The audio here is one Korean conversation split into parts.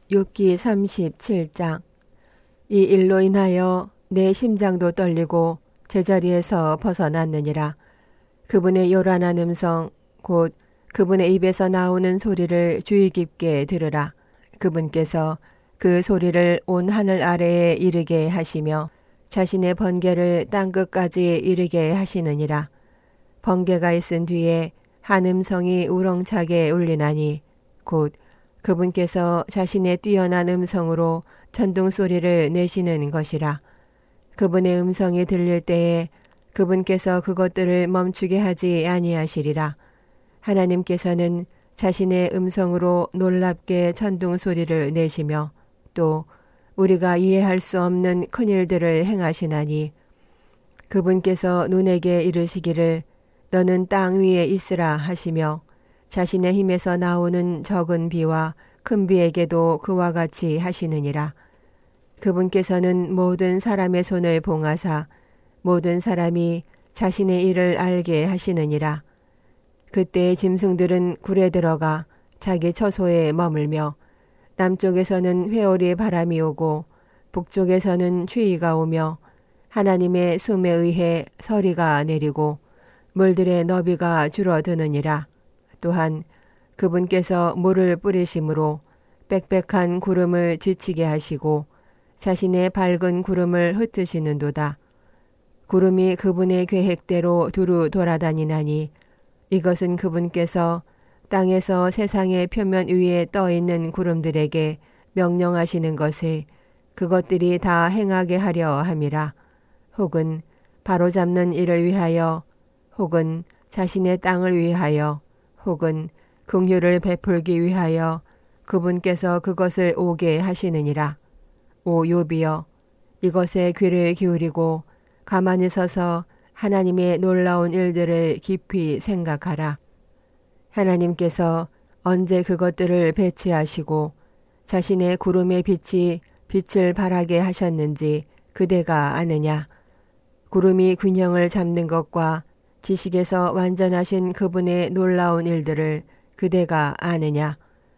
욥기 37장. 이 일로 인하여 내 심장도 떨리고 제자리에서 벗어났느니라. 그분의 요란한 음성 곧 그분의 입에서 나오는 소리를 주의 깊게 들으라. 그분께서 그 소리를 온 하늘 아래에 이르게 하시며 자신의 번개를 땅 끝까지 이르게 하시느니라. 번개가 있은 뒤에 한 음성이 우렁차게 울리나니 곧 그분께서 자신의 뛰어난 음성으로 천둥 소리를 내시는 것이라. 그분의 음성이 들릴 때에 그분께서 그것들을 멈추게 하지 아니하시리라. 하나님께서는 자신의 음성으로 놀랍게 천둥 소리를 내시며 또 우리가 이해할 수 없는 큰 일들을 행하시나니 그분께서 눈에게 이르시기를 너는 땅 위에 있으라 하시며 자신의 힘에서 나오는 적은 비와 큰 비에게도 그와 같이 하시느니라. 그분께서는 모든 사람의 손을 봉하사 모든 사람이 자신의 일을 알게 하시느니라. 그때 짐승들은 굴에 들어가 자기 처소에 머물며 남쪽에서는 회오리 바람이 오고 북쪽에서는 추위가 오며 하나님의 숨에 의해 서리가 내리고 물들의 너비가 줄어드느니라. 또한 그분께서 물을 뿌리심으로 빽빽한 구름을 지치게 하시고 자신의 밝은 구름을 흩으시는도다. 구름이 그분의 계획대로 두루 돌아다니나니 이것은 그분께서 땅에서 세상의 표면 위에 떠 있는 구름들에게 명령하시는 것을 그것들이 다 행하게 하려 함이라. 혹은 바로잡는 일을 위하여 혹은 자신의 땅을 위하여 혹은 긍휼을 베풀기 위하여 그분께서 그것을 오게 하시느니라. 오 욥이여, 이것에 귀를 기울이고 가만히 서서 하나님의 놀라운 일들을 깊이 생각하라. 하나님께서 언제 그것들을 배치하시고 자신의 구름의 빛이 빛을 발하게 하셨는지 그대가 아느냐. 구름이 균형을 잡는 것과 지식에서 완전하신 그분의 놀라운 일들을 그대가 아느냐.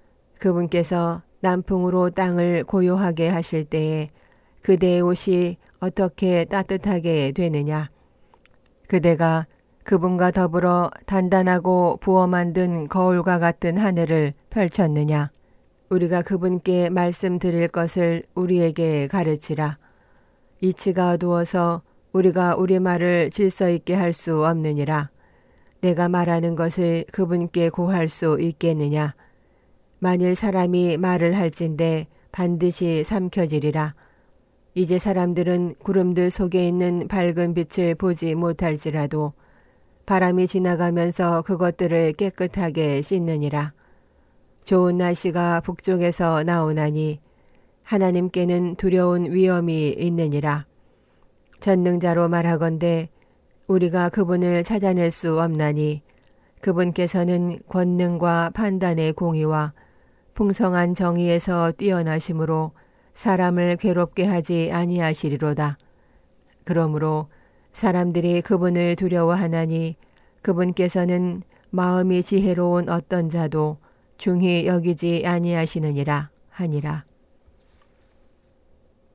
그분께서 남풍으로 땅을 고요하게 하실 때에 그대의 옷이 어떻게 따뜻하게 되느냐. 그대가 그분과 더불어 단단하고 부어 만든 거울과 같은 하늘을 펼쳤느냐. 우리가 그분께 말씀드릴 것을 우리에게 가르치라. 이치가 어두워서 우리가 우리 말을 질서 있게 할 수 없느니라. 내가 말하는 것을 그분께 고할 수 있겠느냐. 만일 사람이 말을 할진대 반드시 삼켜지리라. 이제 사람들은 구름들 속에 있는 밝은 빛을 보지 못할지라도 바람이 지나가면서 그것들을 깨끗하게 씻느니라. 좋은 날씨가 북쪽에서 나오나니 하나님께는 두려운 위험이 있느니라. 전능자로 말하건대 우리가 그분을 찾아낼 수 없나니 그분께서는 권능과 판단의 공의와 풍성한 정의에서 뛰어나심으로 사람을 괴롭게 하지 아니하시리로다. 그러므로 사람들이 그분을 두려워하나니 그분께서는 마음이 지혜로운 어떤 자도 중히 여기지 아니하시느니라 하니라.